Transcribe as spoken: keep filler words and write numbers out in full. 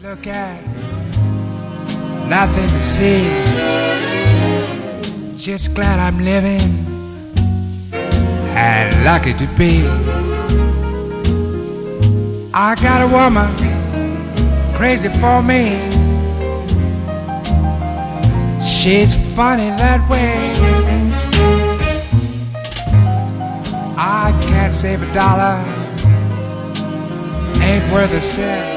look at, nothing to see. Just glad I'm living and lucky to be. I got a woman crazy for me. She's funny that way. I can't save a dollar, ain't worth a cent.